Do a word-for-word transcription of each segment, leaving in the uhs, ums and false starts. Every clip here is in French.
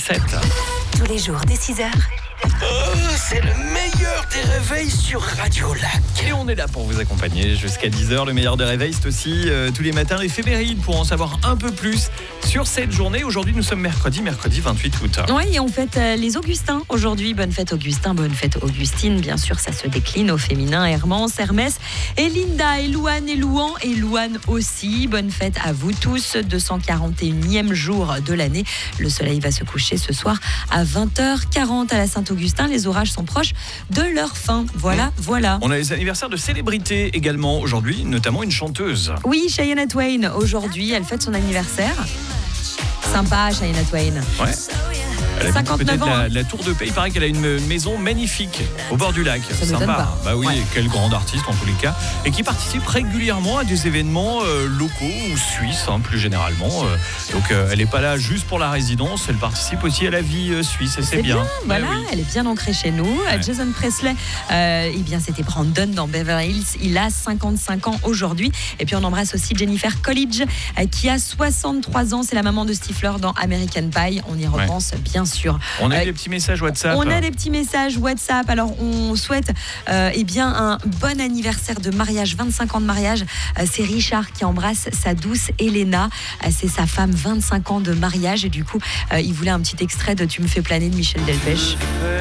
sept. Tous les jours dès six heures. Oh, c'est le meilleur des réveils sur Radio Lac. Et on est là pour vous accompagner jusqu'à dix heures. Le meilleur des réveils, c'est aussi euh, tous les matins l'éphéméride pour en savoir un peu plus sur cette journée. Aujourd'hui, nous sommes mercredi, mercredi vingt-huit août. Oui, et on fête euh, les Augustins aujourd'hui. Bonne fête Augustin, bonne fête Augustine. Bien sûr, ça se décline au féminin. Hermance, Hermès, et Linda, et Louane, et Louan, et Louane aussi. Bonne fête à vous tous. deux cent quarante et unième jour de l'année. Le soleil va se coucher ce soir à vingt heures quarante à la Saint-Augustin. Les orages sont proches de leur fin. Voilà, mmh. voilà. On a les anniversaires de célébrités également aujourd'hui, notamment une chanteuse. Oui, Shania Twain. Aujourd'hui, elle fête son anniversaire. Sympa, Shania Twain. Ouais. Elle a cinquante-neuf ans. La, la Tour de Paix, il paraît qu'elle a une maison magnifique au bord du lac. Ça Sympa. pas. Bah oui, ouais. Quel grand artiste en tous les cas. Et qui participe régulièrement à des événements euh, locaux ou suisses, hein, plus généralement. Euh, donc euh, elle n'est pas là juste pour la résidence, elle participe aussi à la vie euh, suisse et c'est, c'est bien. bien voilà, ouais, oui. Elle est bien ancrée chez nous. Ouais. Jason Presley, euh, eh bien c'était Brandon dans Beverly Hills. Il a cinquante-cinq ans aujourd'hui. Et puis on embrasse aussi Jennifer Coolidge euh, qui a soixante-trois ans. C'est la maman de Stifler dans American Pie. On y repense ouais. bien sûr. On a euh, des petits messages WhatsApp. On a des petits messages WhatsApp. Alors, on souhaite euh, eh bien, un bon anniversaire de mariage, vingt-cinq ans de mariage. Euh, c'est Richard qui embrasse sa douce Elena. Euh, c'est sa femme, vingt-cinq ans de mariage. Et du coup, euh, il voulait un petit extrait de Tu me fais planer de Michel Delpech.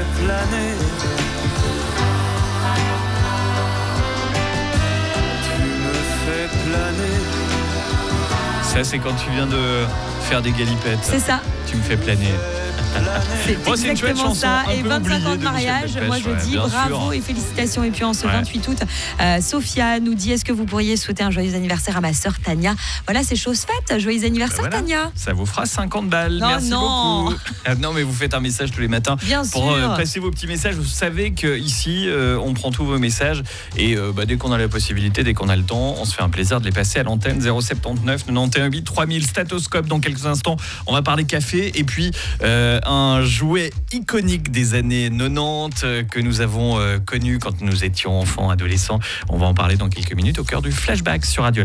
Ça, c'est quand tu viens de faire des galipettes. C'est ça. Tu me fais planer. C'est Moi, c'est une chouette exactement chanson, ça. un Et peu vingt-cinq ans de de mariage. Delpech, Moi, je ouais, dis bravo sûr. et félicitations. Et puis, en ce ouais. vingt-huit août, euh, Sophia nous dit est-ce que vous pourriez souhaiter un joyeux anniversaire à ma sœur Tania? Voilà, c'est chose faite. Joyeux anniversaire, ben voilà. Tania. Ça vous fera cinquante balles. Non, Merci non. beaucoup. Ah, non, mais vous faites un message tous les matins Bien pour sûr. Euh, passer vos petits messages. Vous savez qu'ici, euh, on prend tous vos messages. Et euh, bah, dès qu'on a la possibilité, dès qu'on a le temps, on se fait un plaisir de les passer à l'antenne. Zéro sept neuf quatre-vingt-onze huit trois mille Statoscope. Dans quelques instants, on va parler café. Et puis, euh, un jouet iconique des années quatre-vingt-dix euh, que nous avons euh, connu quand nous étions enfants, adolescents. On va en parler dans quelques minutes au cœur du flashback sur Radio